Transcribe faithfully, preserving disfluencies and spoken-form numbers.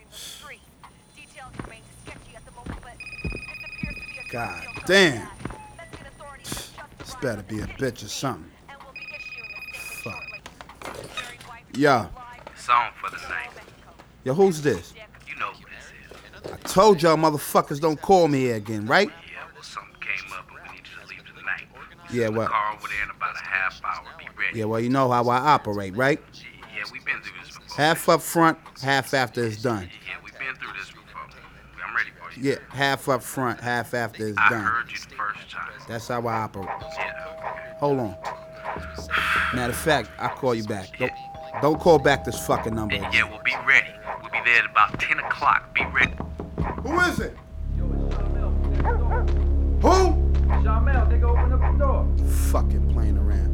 God damn. This better be a bitch or something. Fuck. Yo. Song for the night. Yo, who's this? You know who this is. I told y'all motherfuckers don't call me here again, right? Yeah, well, something came up and we need you to leave tonight. Yeah, Send the well. car over there in about a half hour. Be ready. Yeah, well, you know how I operate, right? Yeah, we've been through this before. Half up front, half after it's done. Yeah, we've been through this before. I'm ready for you. Yeah, half up front, half after it's I done. heard you the first time. That's how I operate. Yeah. Hold on. Matter of fact, I'll call you back. Don't, don't call back this fucking number again. Yeah, we'll be ready. We'll be there at about ten o'clock. Be ready. Who is it? Yo, it's Shamel. Next door. Who? Shamel, nigga, open up the door. Fucking playing around.